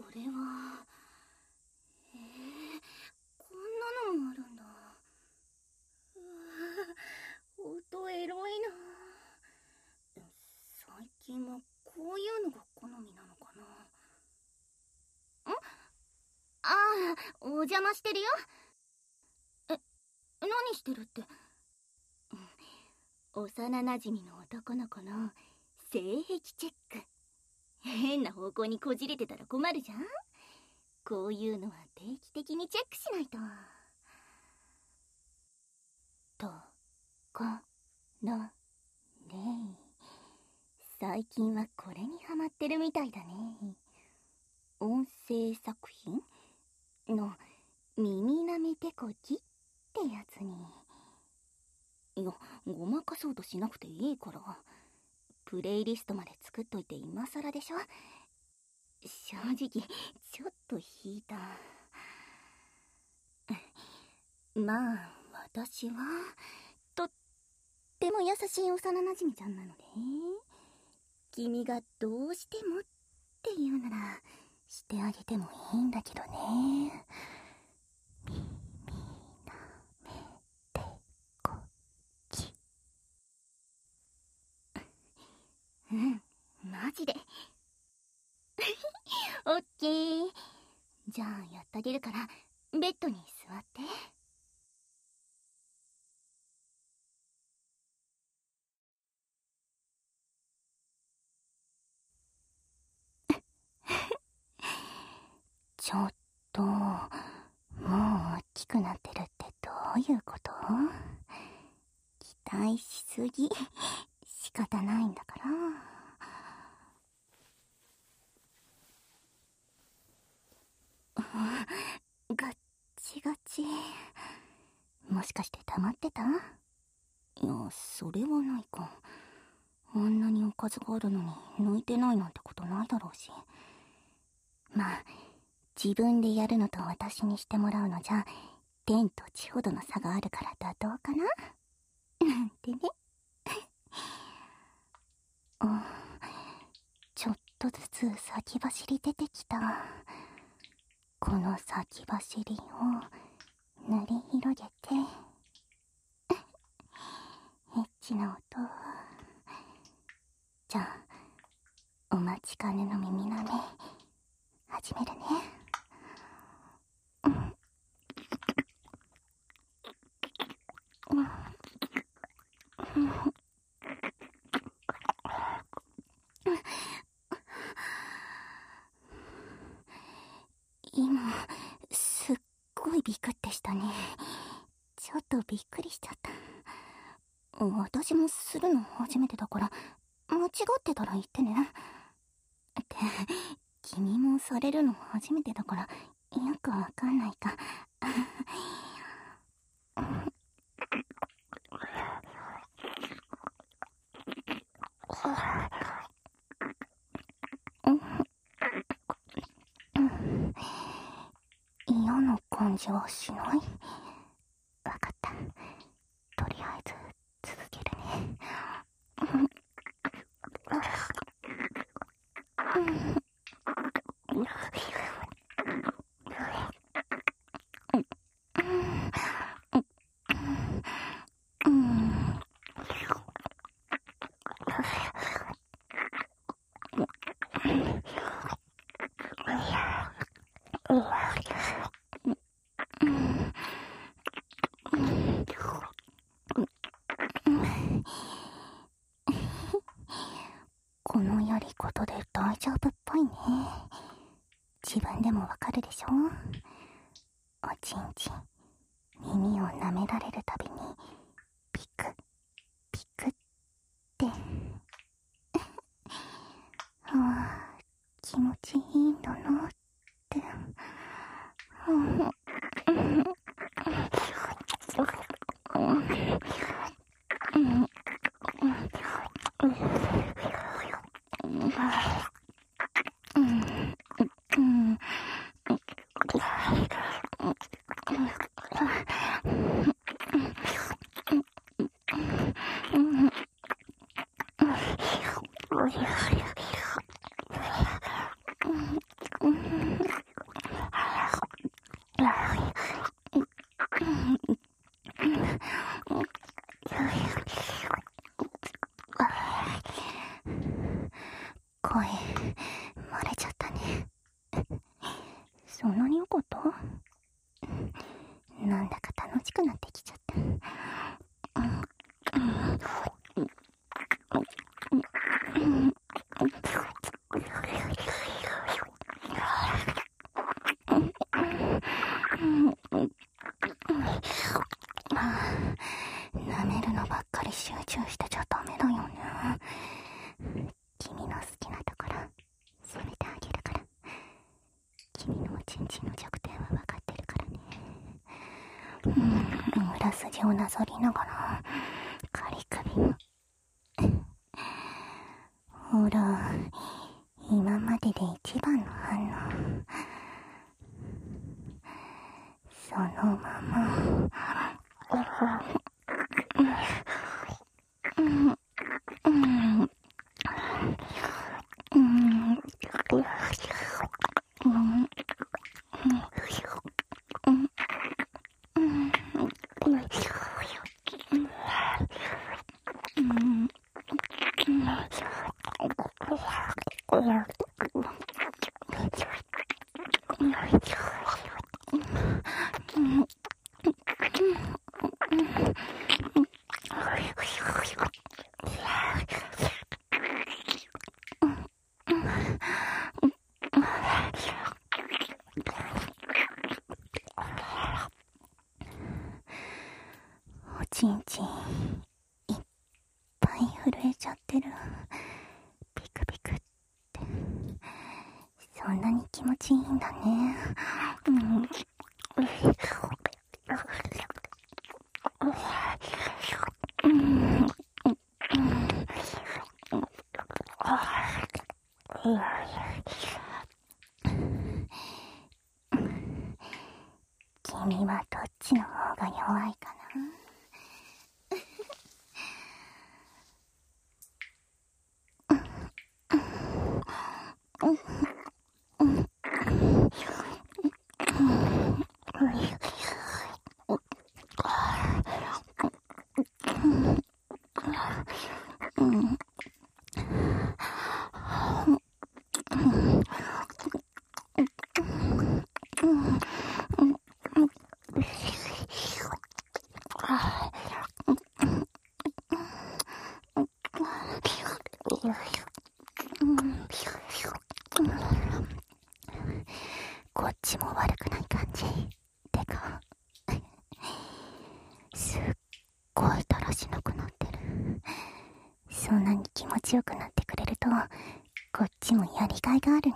れはこんなのもあるんだ。うわ、音エロいな。最近はこういうのが好みなのかな。ああ、お邪魔してるよ。何してるって。幼なじみの男の子の性癖チェック。変な方向にこじれてたら困るじゃん。こういうのは定期的にチェックしないと。ところで、最近はこれにハマってるみたいだね。音声作品の耳なめてこじってやつに。いや、ごまかそうとしなくていいから。プレイリストまで作っといて今更でしょ。正直ちょっと引いた。まあ私はとっても優しい幼なじみちゃんなので、君がどうしてもって言うならしてあげてもいいんだけどね。耳なめてこき。マジでオッケー。じゃあやってあげるからベッドに座って。ちょっともう大きくなってるってどういうこと？期待しすぎ。仕方ないんだから。ガッチガチ。もしかして溜まってた？いや、それはないか。あんなにおかずがあるのに抜いてないなんてことないだろうし。まあ自分でやるのと私にしてもらうのじゃ天と地ほどの差があるから妥当かななんてね。ちょっとずつ先走り出てきた。この先走りを塗り広げてエッチな音。じゃあお待ちかねの耳なめ始めるね。今すっごいビクってしたね。ちょっとびっくりしちゃった。私もするの初めてだから間違ってたら言ってね。って君もされるの初めてだからよくわかんないか。嫌な感じはしない？わかった。とりあえず続けるね。このやり方で大丈夫っぽいね。自分でもわかるでしょ。おちんちん耳を舐められるたびにピクピクってああ気持ちいいんだなって。 声、漏れちゃったね。そんなによかった？なんだか楽しくなってきちゃった。舐めるのばっかり集中してちゃダメだよね。君の好きなところ責めてあげるから。君のおちんちんの弱点は分かってるからね。裏筋をなぞりながら仮首もほら、今までで一番の反応。そのままおちんちんいっぱい震えちゃってる。ピクピクってそんなに気持ちいいんだね。君はどっちの方が弱いかな？こっちも悪くない感じ。てかすっごいだらしなくなってる。そんなに気持ちよくなってくれるとこっちもやりがいがあるね。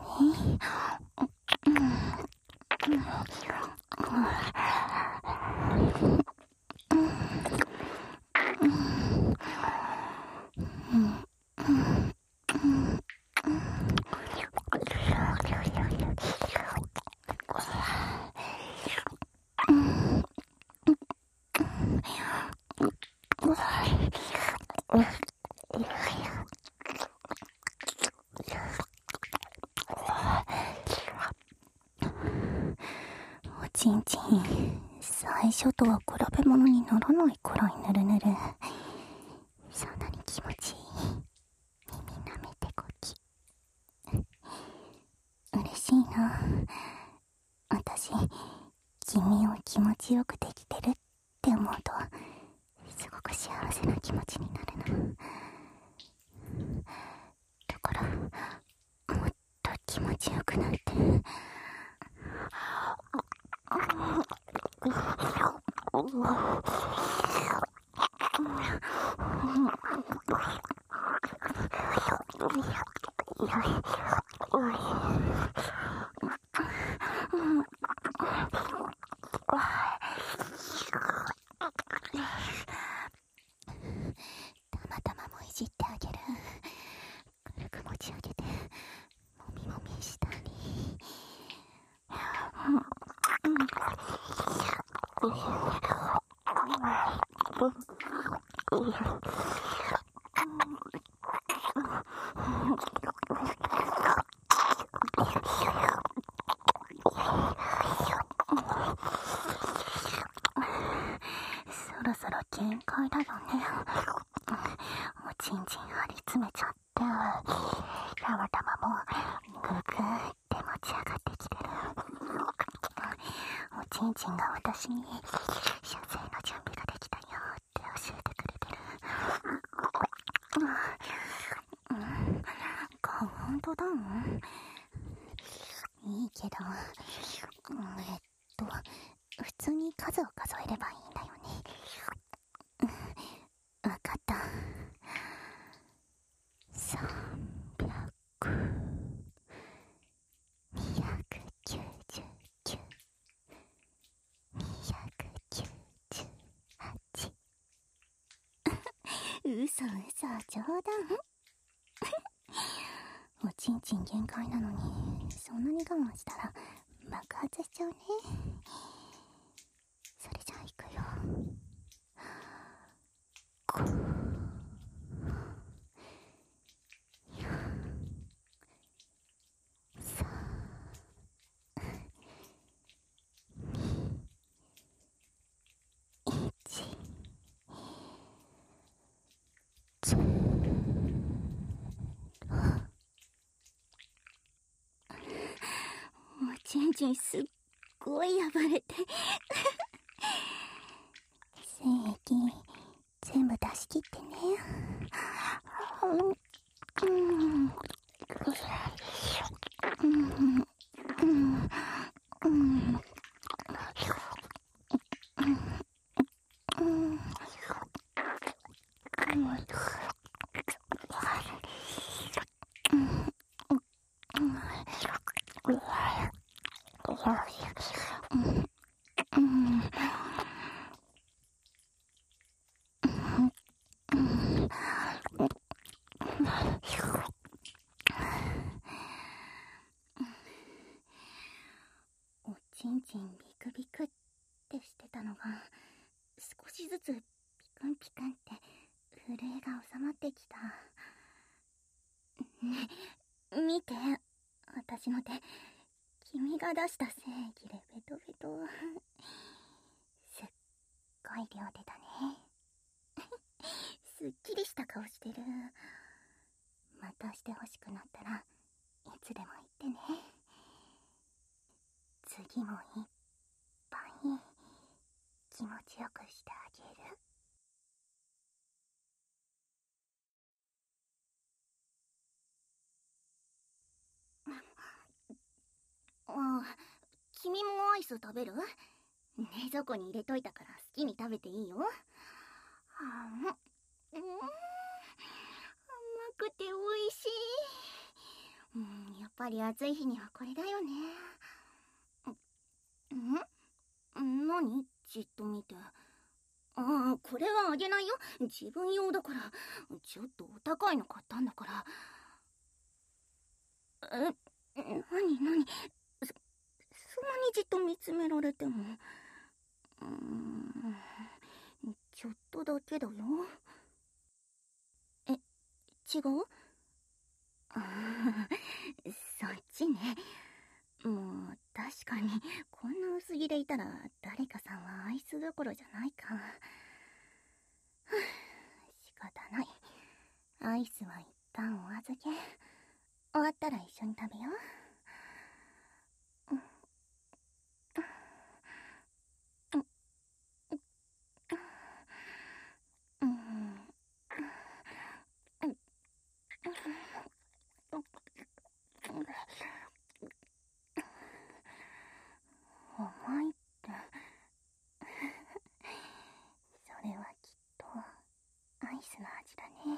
おちんちん最初とは比べ物にならないくらいぬるぬる。そんなに気持ちいい。耳舐めてこき。嬉しいな。私君を気持ちよくできてるって思うとすごく幸せな気持ちになるの。だからもっと気持ちよくなって。たまたまもいじってあげる。軽く持ち上げてもみもみしたり。そろそろ限界だよね。おちんちん張り詰めちゃって。 たまもぐぐーって持ち上がってきてる。おちんちんが私に射精の準備ができたよって教えてくれてる。カウントダウン？いいけど、普通に数を数えればいいんだよね。わかった。300、299、298。嘘、冗談。おちんちん限界なのに、そんなに我慢したら爆発しちゃうね。それじゃあ行くよ。おちんちんすっごい暴れて精液全部出し切ってね。おちんちんビクビクってしてたのが少しずつピクンピクンって震えが収まってきた。ね、見て、私の手、君が出した精液でベトベト。すっごい量出たね。すっきりした顔してる。またして欲しくなったらいつでも言ってね。次もいっぱい気持ちよくしてあげる。君もアイス食べる？冷蔵庫に入れといたから好きに食べていいよ。甘くて美味しい。やっぱり暑い日にはこれだよね。何？じっと見て。これはあげないよ。自分用だから。ちょっとお高いの買ったんだから。何？そんなにじっと見つめられても。ちょっとだけだよ。違う？そっちね。もう確かにこんな薄着でいたら誰かさんはアイスどころじゃないか。仕方ない。アイスは一旦お預け。終わったら一緒に食べよう。甘いって。それはきっとアイスの味だね。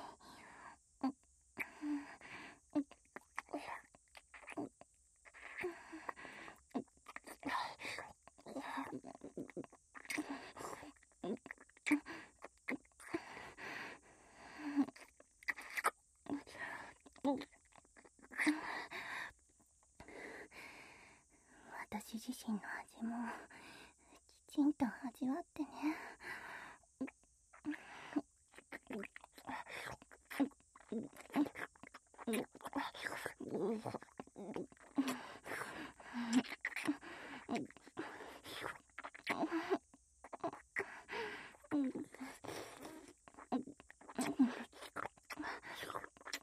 私自身の味もきちんと味わってね。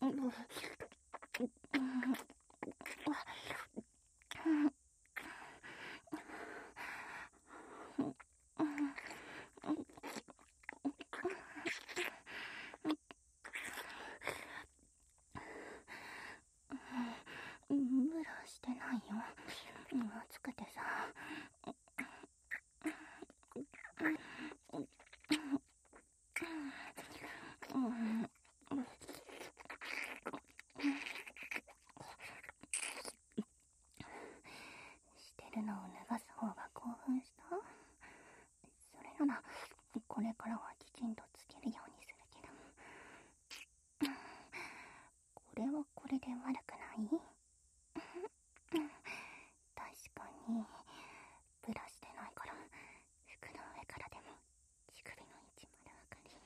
ブラしてないよ。暑くてさ。してるのを脱がす方が興奮した？それならこれからはきちんとつけるようにするけど。これはこれで悪くない？確かにブラしてないから服の上からでも乳首の位置までわかる。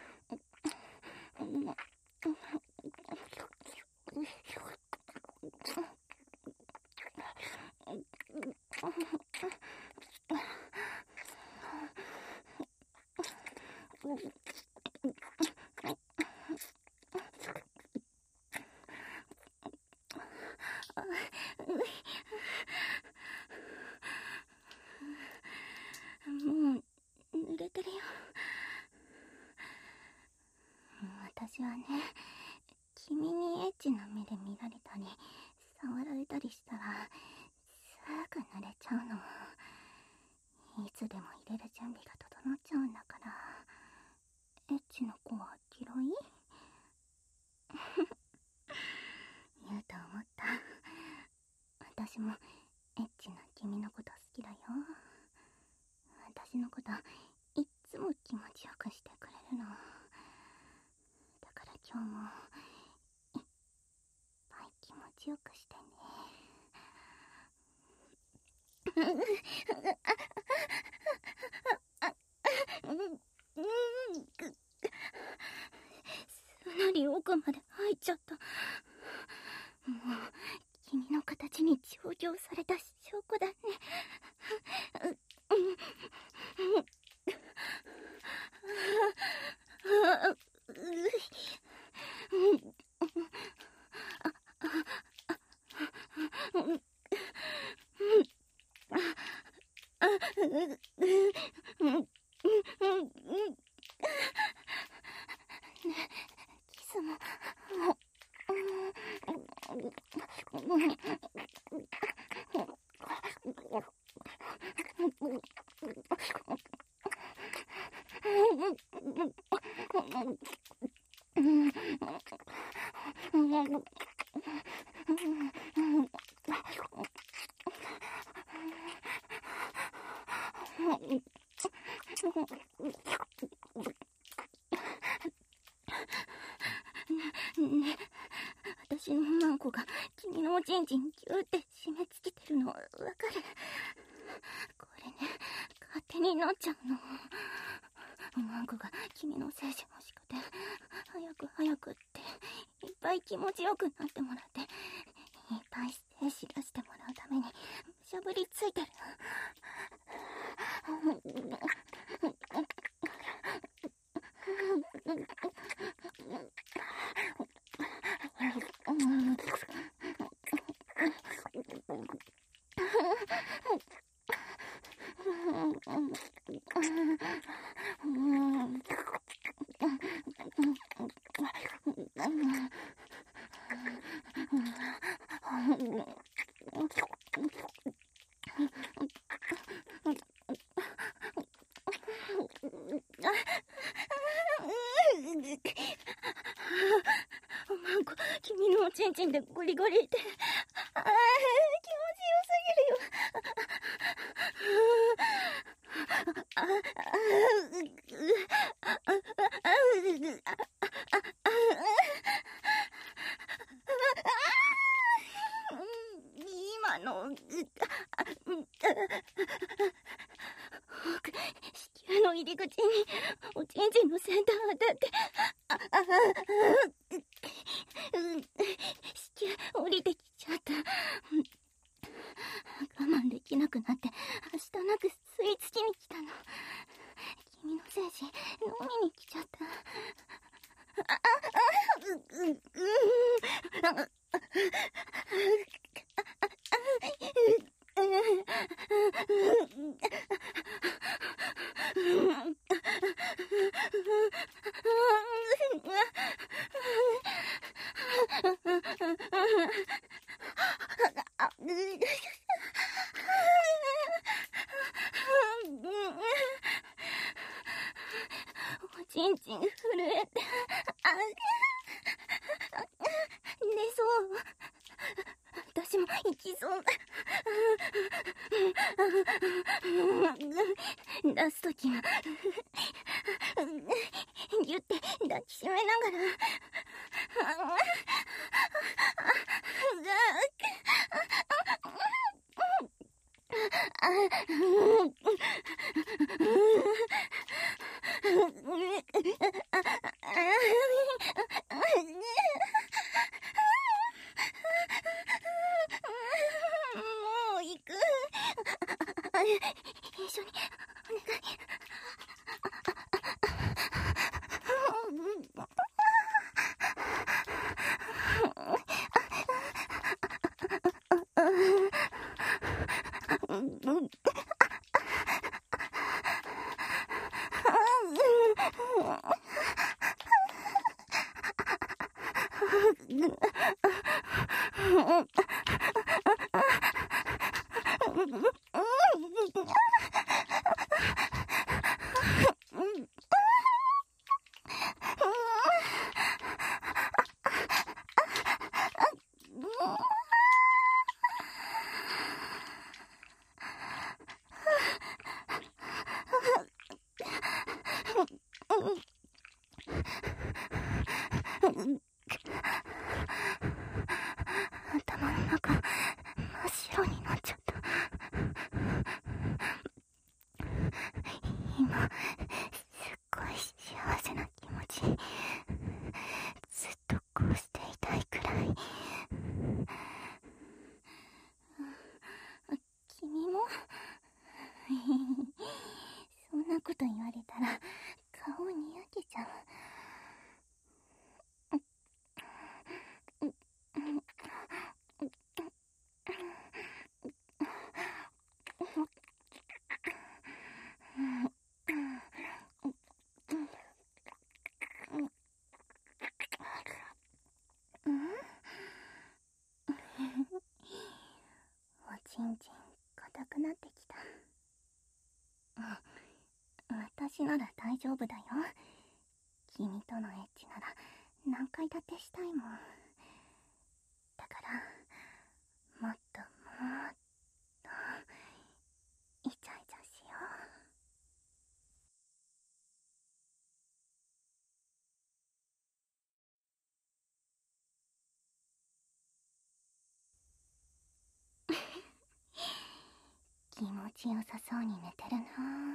もう濡れてるよ。私はね、君にエッチな目で見られたり触られたりしたらすぐ濡れちゃうの。いつでも入れる準備が整っちゃうんだから。エッチの子は嫌い？言うと思った。私もエッチな君のこと好きだよ。私のこといっつも気持ちよくしてくれるの。だから今日もいっぱい気持ちよくしてね。すなり奥まで入っちゃった。もう君の形に調教された証拠だね。キスもね、私のマンコが君のおちんちんギューって締め付けてるのわかる？これね、勝手になっちゃうの。マンコが君の精子欲しくて、早く早くっていっぱい気持ちよくなってもらって、いっぱい精子出してもらうためにしゃぶりついてる。マンコ、君のおちんちんでゴリゴリって、気持ちよすぎるよ。今の子宮の入り口におちんちんの先端当たって子宮降りてきちゃった。我慢できなくなってはしたなく吸い付きに来たの。君の精子飲みに来ちゃった。 おちんちん震えて、寝そう。私も行きそう。出すときはギュッて抱きしめながらもう行く。一緒にお願い。頭の中真っ白になっちゃった。今すっごい幸せな気持ち。ずっとこうしていたいくらい。君もそんなこと言われたら顔にやけちゃう。おちんちん硬くなってきた。私なら大丈夫だよ。君とのエッチなら何回だってしたいもん。だからもっともっとイチャイチャしよう。気持ちよさそうに寝てるな。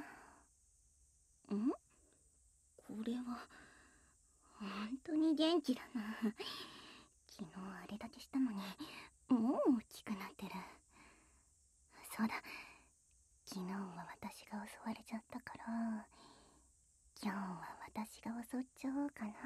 これは本当に元気だな。昨日あれだけしたのにもう大きくなってる。そうだ、昨日は私が襲われちゃったから今日は私が襲っちゃおうかな。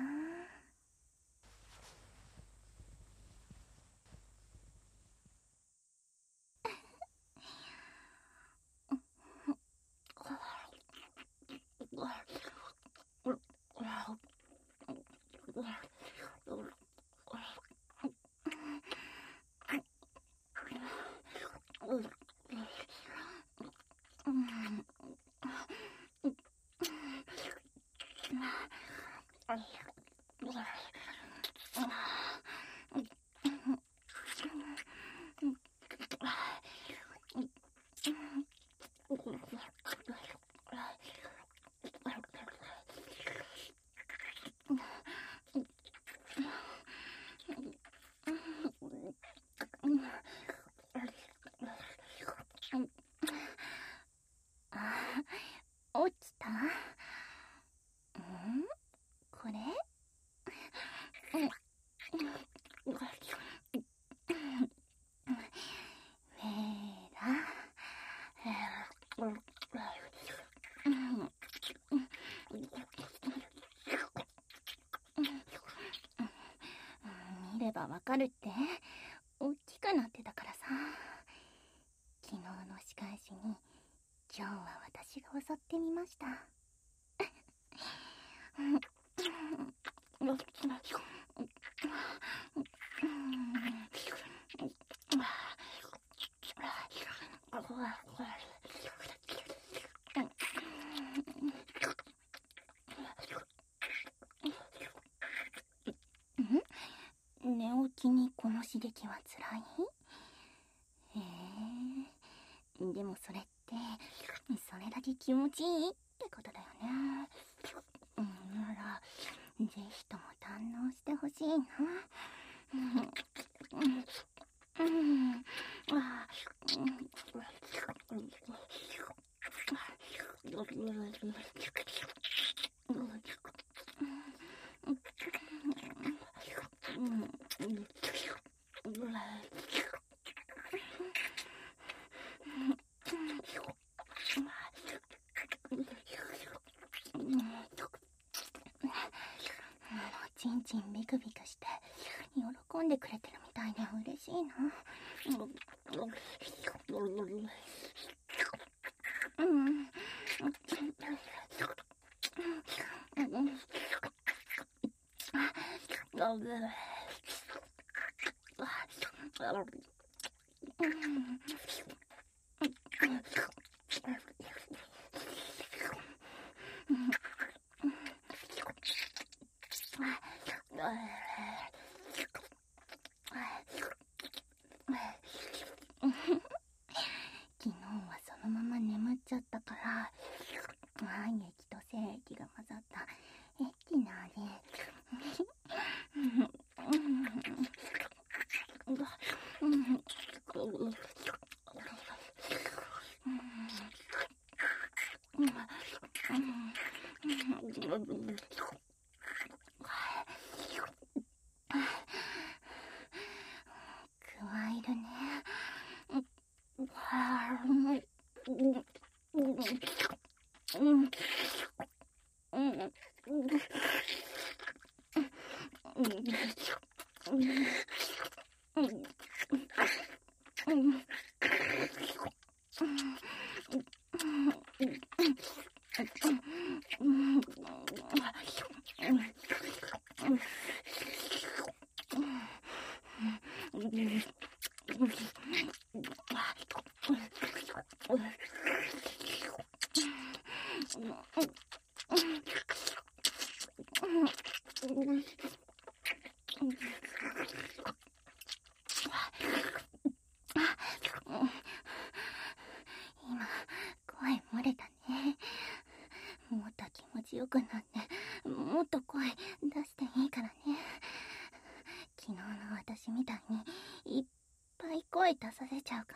見ればわかるって。大きくなってたからさ。昨日の仕返しに今日は私が襲ってみました。寝起きにこの刺激はつらい？へえ、でもそれってそれだけ気持ちいいってことだよね。ならぜひとも堪能してほしいな。ちんちんビクビクして喜んでくれてるみたいで嬉しいな。昨日はそのまま眠っちゃったから体液と精液が混ざった液なね。加えるね。今声漏れたね。もっと気持ちよくなってもっと声出していいからね。昨日の私みたいにいっぱい声出させちゃうから。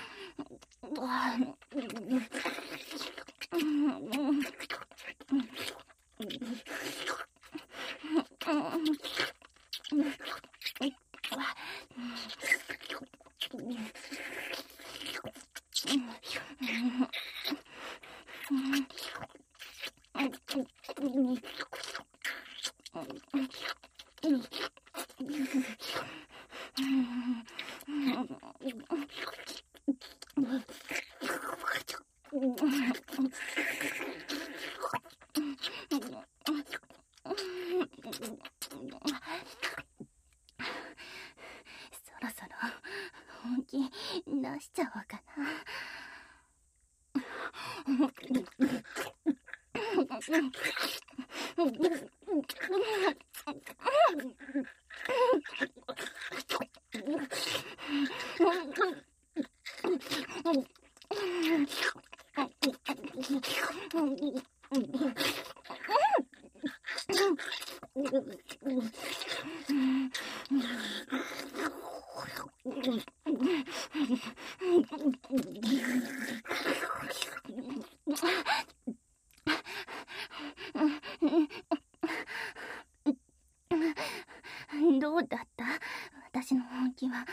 そろそろ本気出しちゃおうかな。どうだった？私の本気は。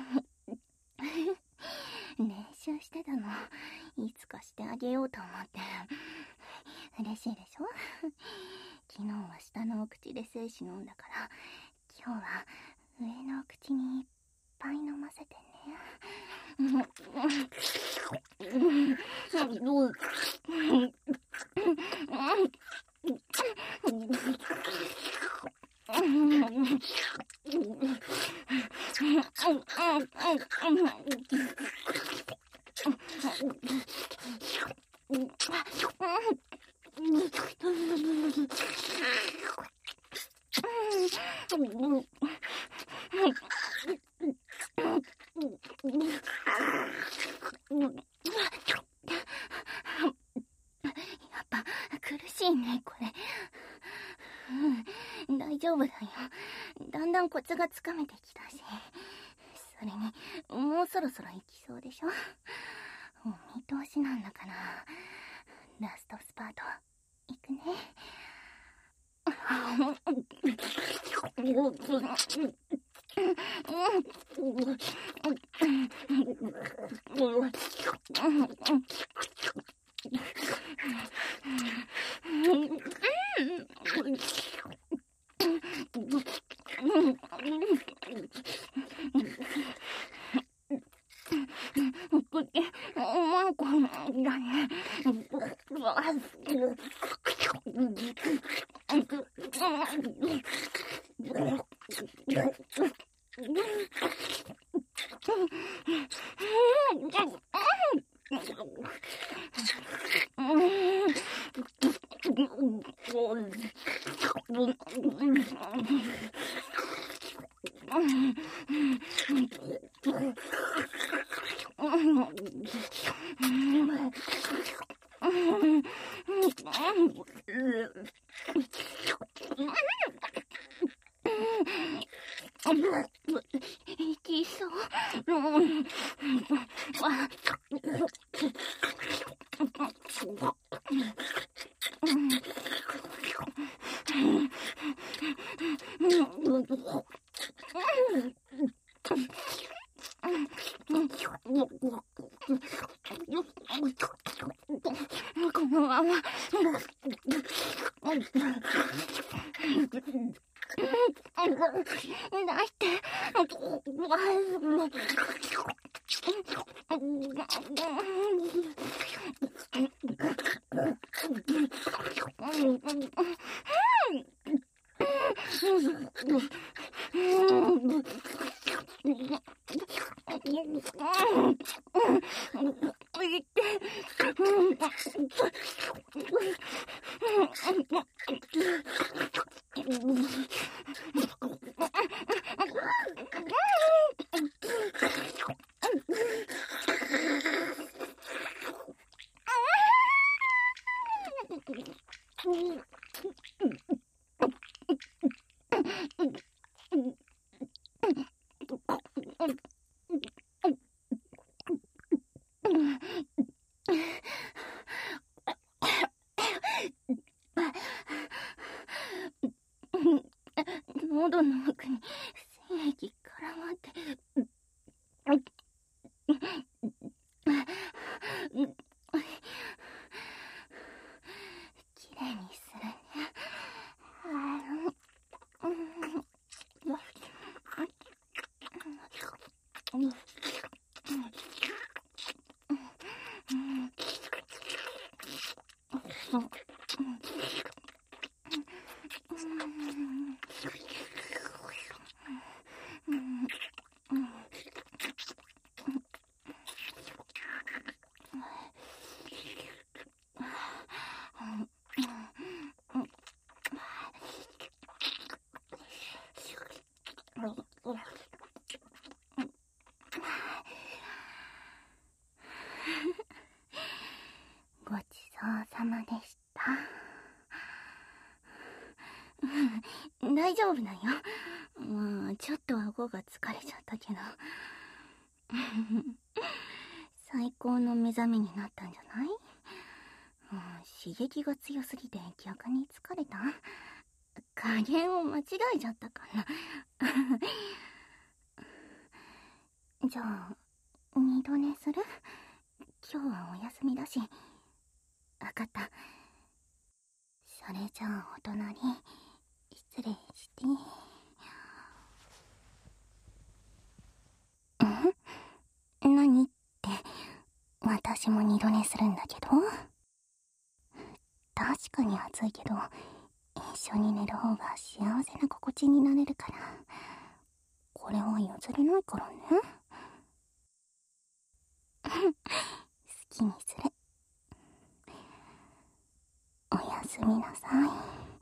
練習してたの。いつかしてあげようと思って。嬉しいでしょ？昨日は下のお口で精子飲んだから、今日はぱ苦しいね、これ。大丈夫だよ。だんだんコツがつかめてきたし。それに、もうそろそろ行きそうでしょ。お見通しなんだから。ラストスパート、行くね。だね。いきそう。このまま泣いて。喉の奥に精液絡まってきれいにするね。ごちそうさまでした。大丈夫だよ。まあちょっと顎が疲れちゃったけど最高の目覚めになったんじゃない？刺激が強すぎて逆に疲れた？加減を間違えちゃったかなじゃあ二度寝する？今日はお休みだし。わかった。それじゃあお隣失礼して。何って、私も二度寝するんだけど。確かに暑いけど、一緒に寝る方が幸せな心地になれるから、 これは譲れないからね。好きにする。おやすみなさい。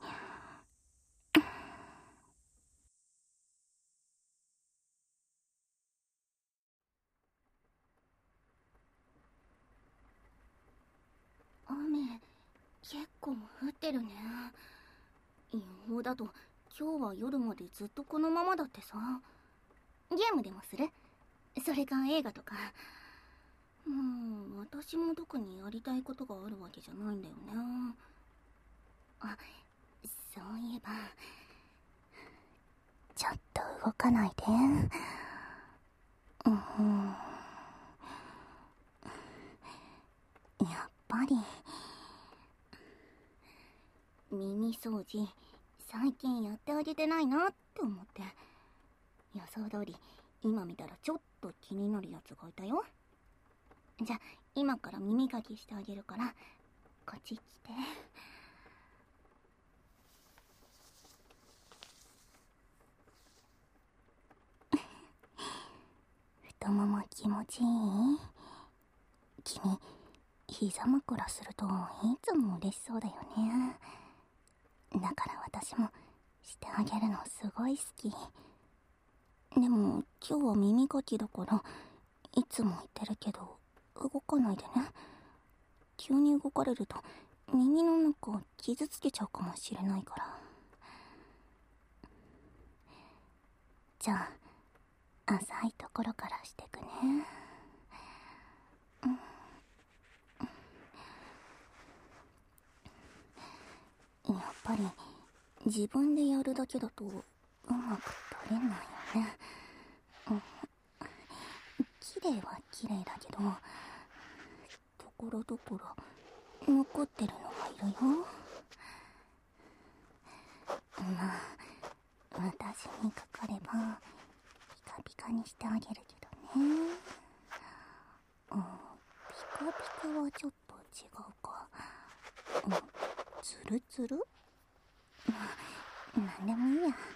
雨、結構降ってるね。予報だと今日は夜までずっとこのままだってさ。ゲームでもする？それか映画とか。私も特にやりたいことがあるわけじゃないんだよね。あ、そういえば、ちょっと動かないで。やっぱり耳掃除最近やってあげてないなって思って。予想通り今見たらちょっと気になるやつがいたよ。じゃ、今から耳かきしてあげるからこっち来て。太もも気持ちいい？君、膝枕するといつも嬉しそうだよね。だから私もしてあげるのすごい好き。でも今日は耳かきだからいつも言ってるけど動かないでね。急に動かれると耳の中傷つけちゃうかもしれないから。じゃあ浅いところからしてくね。やっぱり自分でやるだけだとうまく取れないよね。綺麗は綺麗だけど、ところどころ残ってるのがいるよ。まあ私にかかればピカピカにしてあげるけどね。ピカピカはちょっと違うか。ツルツル？なんでもいいや。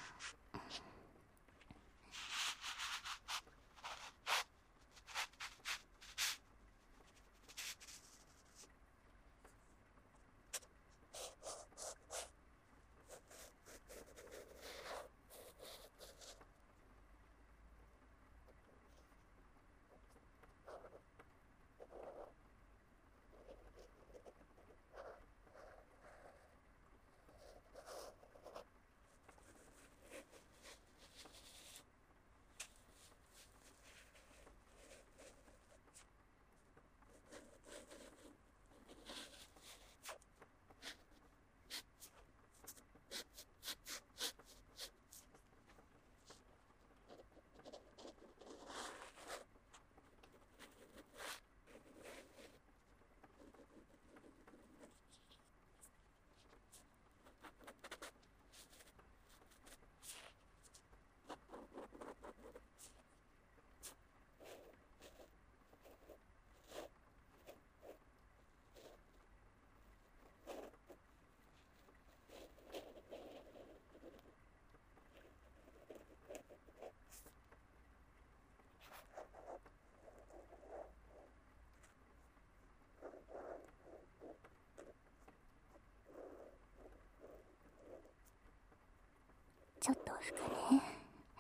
ちょっと拭くね。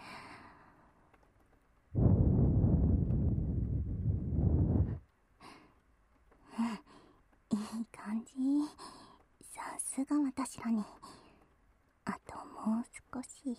いい感じ。さすが私らに。あともう少し。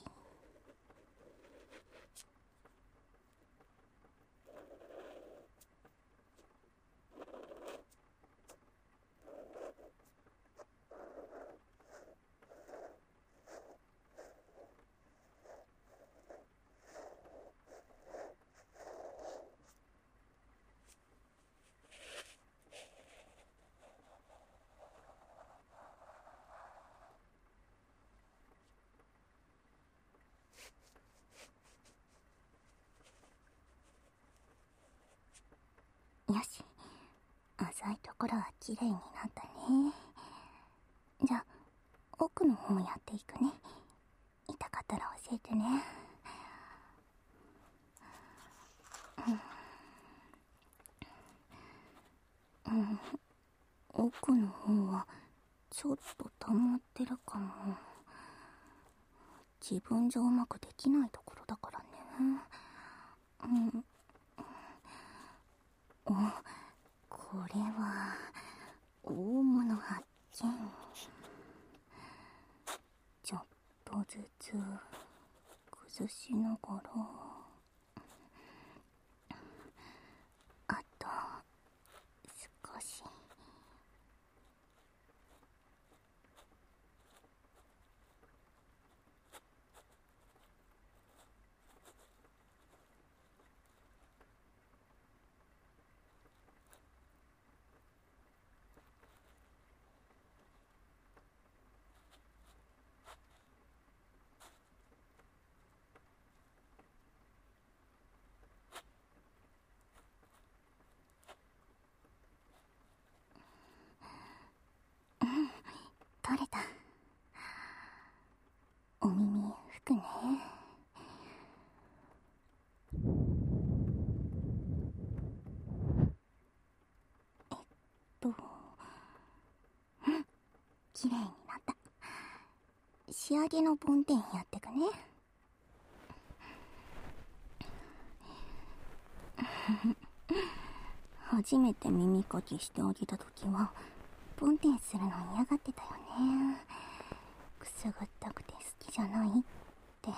よし、浅いところはきれいになったね。じゃあ奥の方もやっていくね。痛かったら教えてね。 奥の方はちょっと溜まってるかも。自分じゃうまくできないところだからね。お、これは大物発見。ちょっとずつ崩しながら、あと少し。取れた。お耳拭くね。綺麗になった。仕上げの梵天やってくね。初めて耳かきしてあげた時は梵天するの嫌がってたよね。くすぐったくて好きじゃないって。い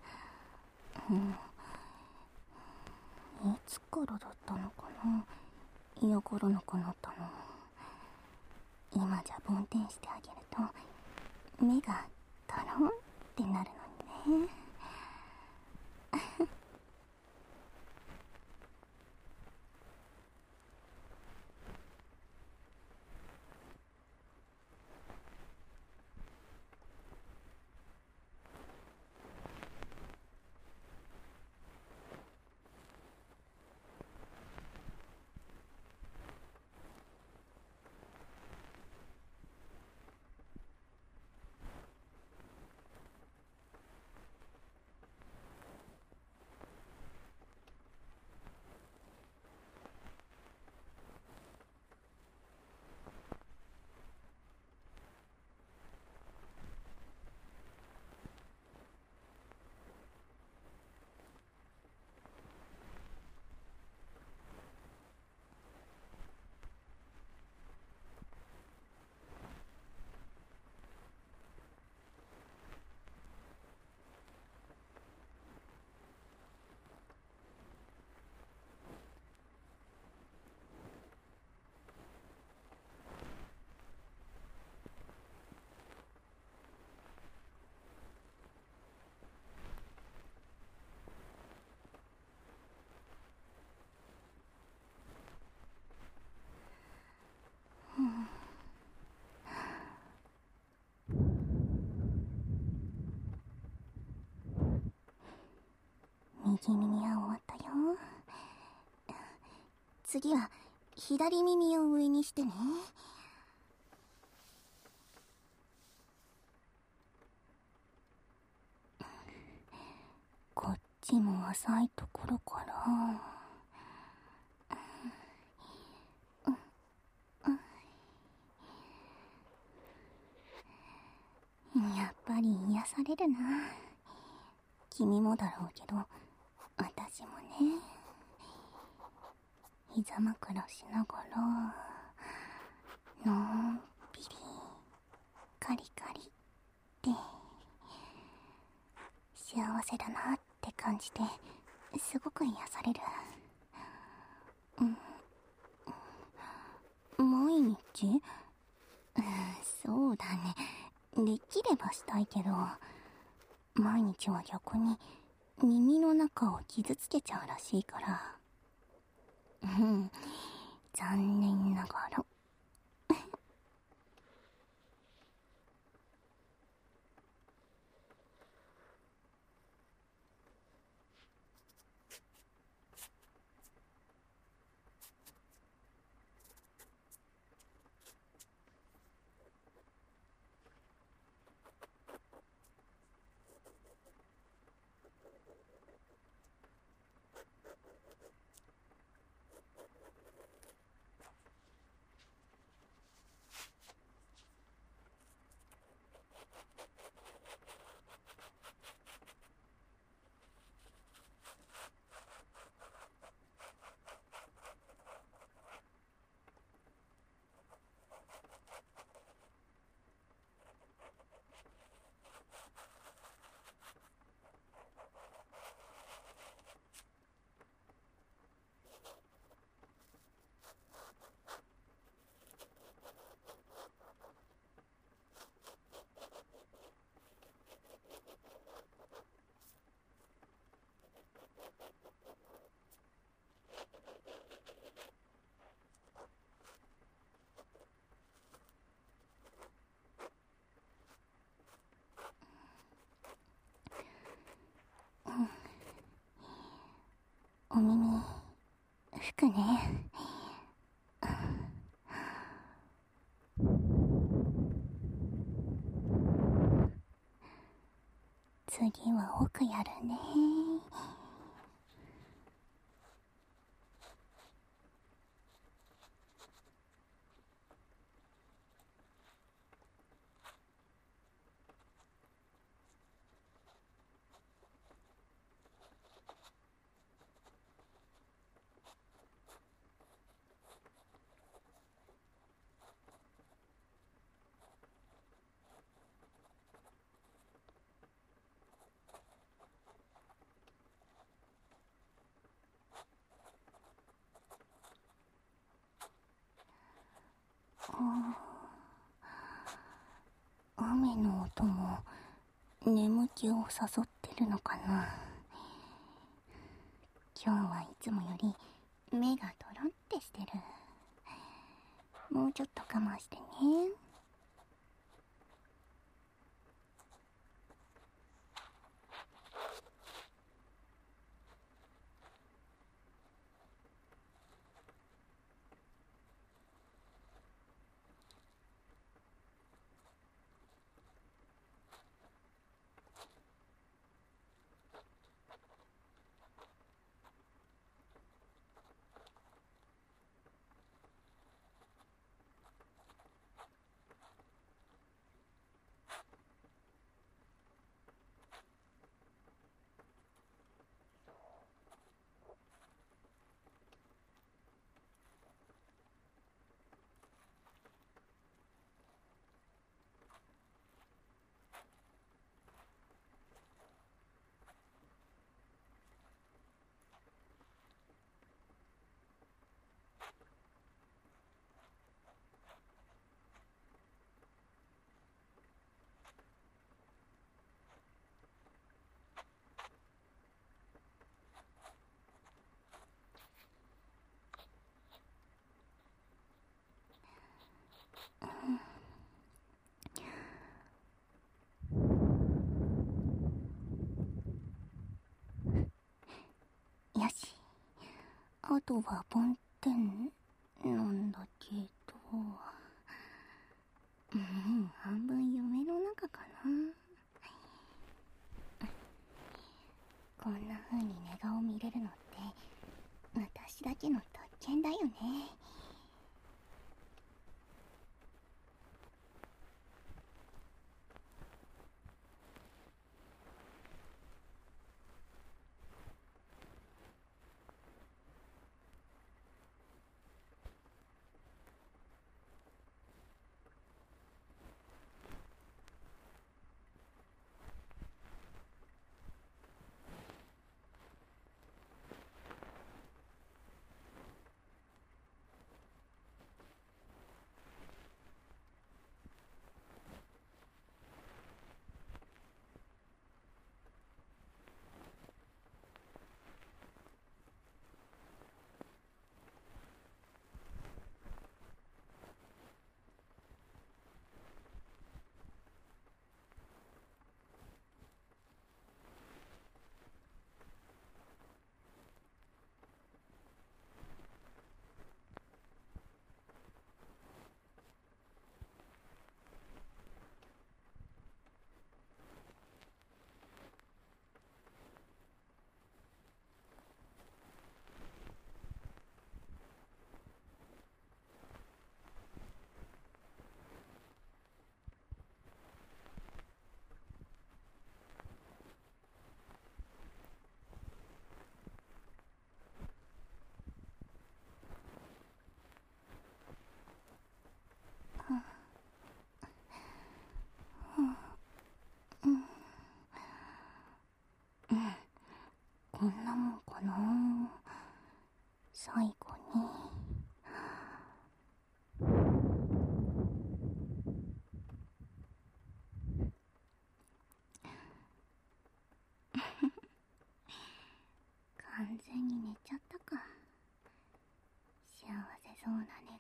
つからだったのかな、嫌がらなくなったの。今じゃ梵天してあげると目がトロンってなるのにね。右耳は終わったよ。次は左耳を上にしてね。こっちも浅いところから。やっぱり癒されるな。君もだろうけど、私もね。膝枕しながら、のんびり、カリカリって幸せだなって感じて、すごく癒される。毎日？そうだね。できればしたいけど、毎日は逆に耳の中を傷つけちゃうらしいから。残念ながら。 お耳吹くね。次は奥やるね。雨の音も眠気を誘ってるのかな。今日はいつもより目がトロンってしてる。もうちょっと我慢してね。よし、あとは梵天なんだけど、半分夢の中かな。こんな風に寝顔見れるのって私だけの特権だよね。こんなもんかな。最後に完全に寝ちゃったか。幸せそうな寝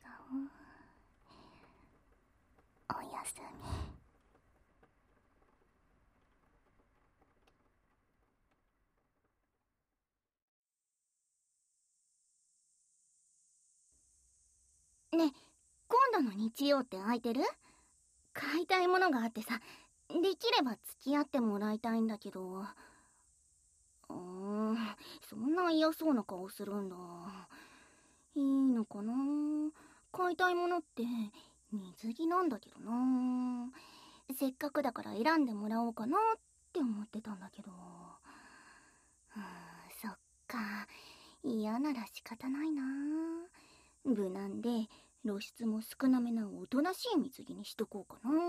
顔。おやすみ。 度の日曜って空いてる？買いたいものがあってさ、できれば付き合ってもらいたいんだけど。そんな嫌そうな顔するんだ。いいのかな？買いたいものって水着なんだけどな。せっかくだから選んでもらおうかなって思ってたんだけど。そっか、嫌なら仕方ないな。無難で露出も少なめなおとなしい水着にしとこうかな。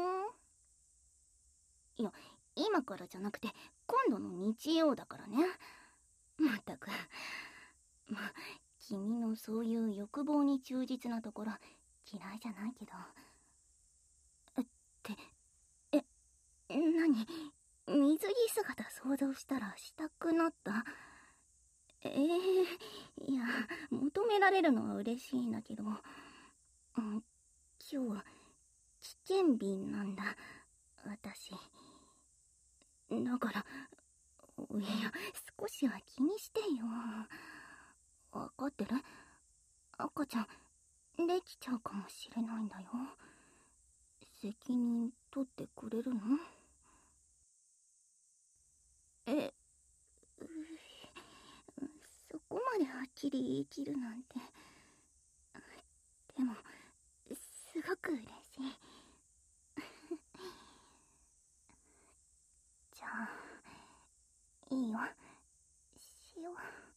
いや、今からじゃなくて今度の日曜だからね。まったく、君のそういう欲望に忠実なところ嫌いじゃないけど。何？水着姿想像したらしたくなった？いや、求められるのは嬉しいんだけど、今日は危険日なんだ、私。だから、いや、少しは気にしてよ。わかってる？赤ちゃん、できちゃうかもしれないんだよ。責任取ってくれるの？そこまではっきり言い切るなんて。でも、すごく嬉しい。じゃあ、いいよ。しよう。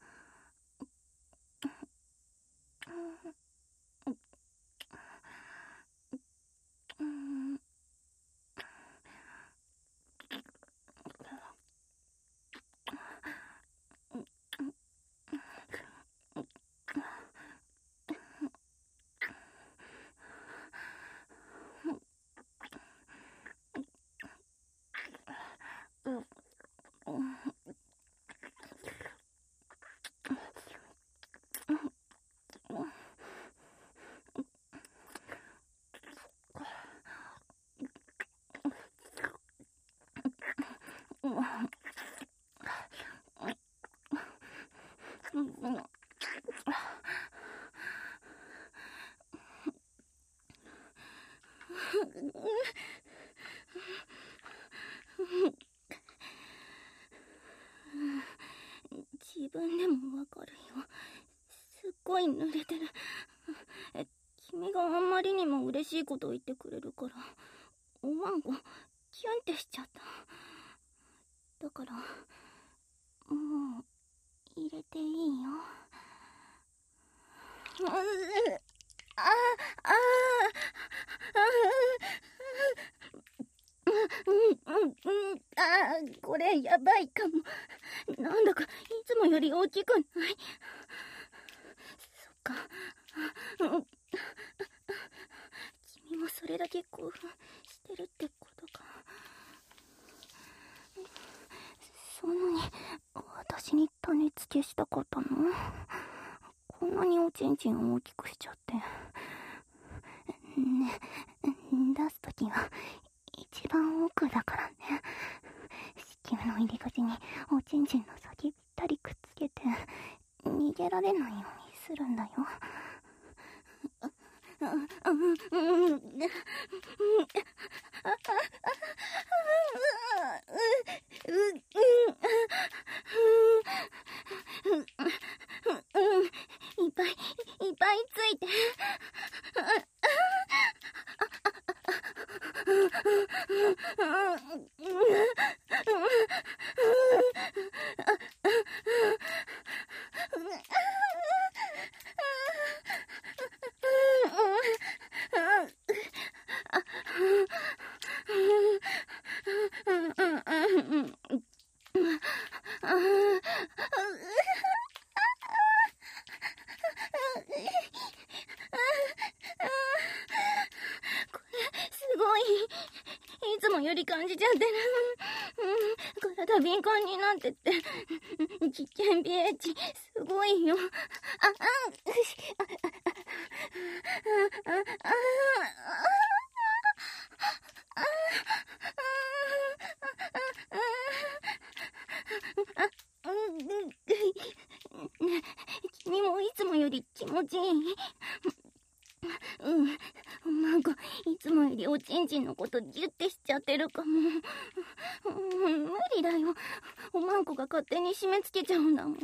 自分でもわかるよ。すっごい濡れてる。君があんまりにも嬉しいことを言ってくれるから、おまんごキュンってしちゃった。だからもう入れていいよ。これやばいかも。なんだかいつもより大きくない？そっか。君もそれだけ興奮してるってことか。そんなに私に種付けしたかったの？こんなにおちんちんを大きくしちゃって。ね、出すときは一番奥だからね。子宮の入り口におちんちんの先ぴったりくっつけて逃げられないようにするんだよ。いっぱいついて。すごい。いつもより感じちゃってる。体敏感になってて。危険 pH すごいよ。ね、君もいつもより気持ちいい？まおちんちんのことギュッてしちゃってるかも。無理だよ。おまんこが勝手に締め付けちゃうんだもん。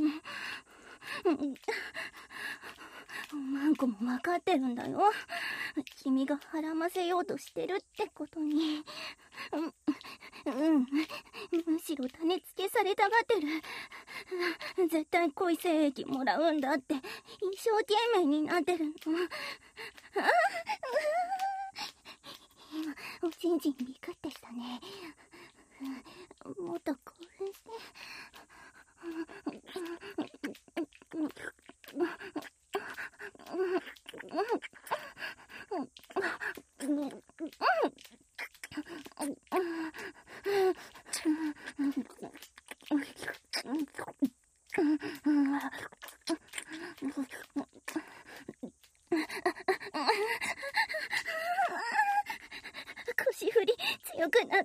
おまんこも分かってるんだよ。君が孕ませようとしてるってことに。むしろ種付けされたがってる。絶対恋精液もらうんだって一生懸命になってるの。今おちんちんビクってしたね。もっと興奮して。腰振り強くなって、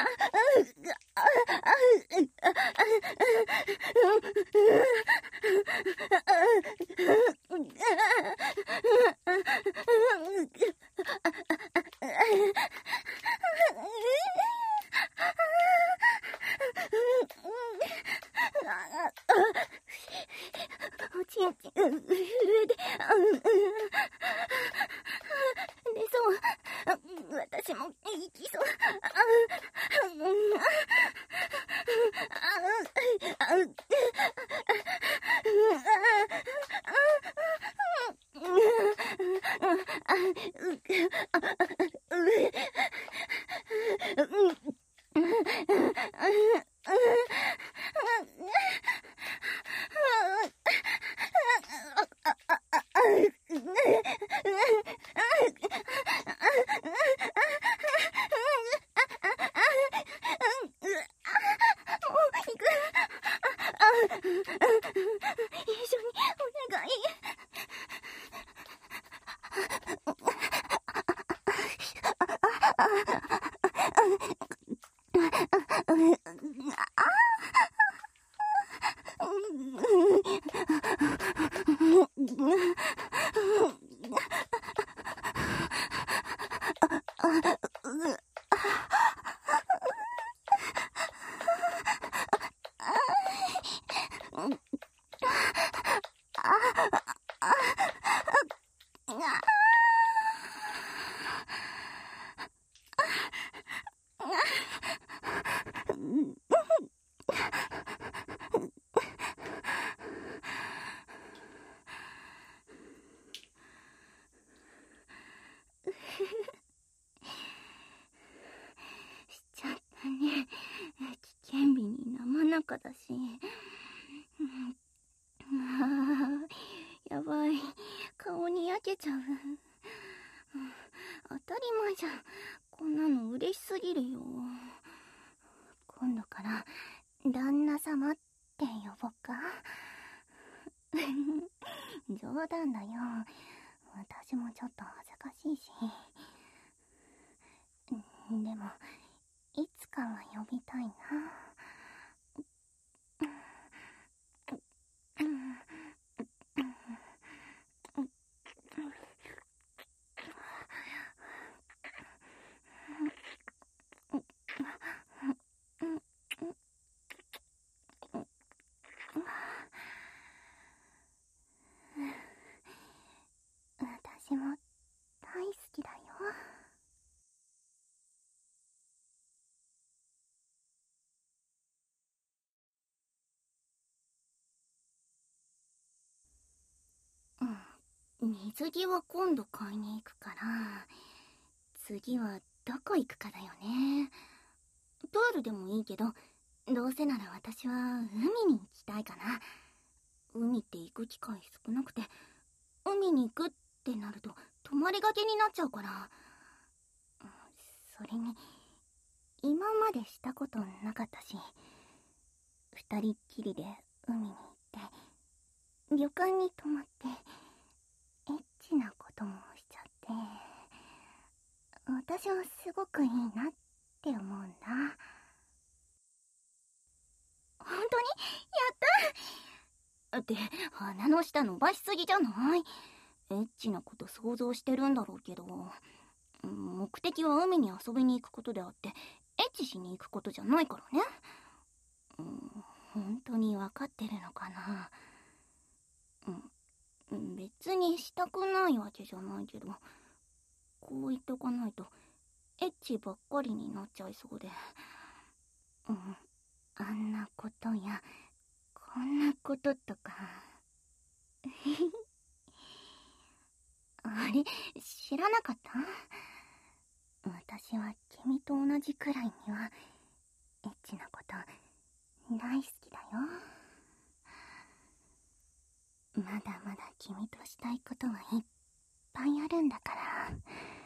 おちんちん震えて、でそう、私も行きそう。しちゃったね。危険日に生中だし。やばい。顔に焼けちゃう。当たり前じゃん。こんなの嬉しすぎるよ。今度から旦那様って呼ぼっか。冗談だよ。私もちょっと恥ずかしいし。でもいつかは呼びたいな。私も大好きだよ。水着は今度買いに行くから、次はどこ行くかだよね。プールでもいいけど、どうせなら私は海に行きたいかな。海って行く機会少なくて、海に行くってなると泊まりがけになっちゃうから。それに今までしたことなかったし、二人っきりで海に行って旅館に泊まってエッチなこともしちゃって、私はすごくいいなって思うんだ。本当に？やった！って鼻の下伸ばしすぎじゃない？エッチなこと想像してるんだろうけど、 目的は海に遊びに行くことであって、エッチしに行くことじゃないからね。本当に分かってるのかな。別にしたくないわけじゃないけど、こう言っとかないとエッチばっかりになっちゃいそうで。あんなことやこんなこととか。あれ、知らなかった？私は君と同じくらいにはエッチなこと大好きだよ。まだまだ君としたいことはいっぱいあるんだから。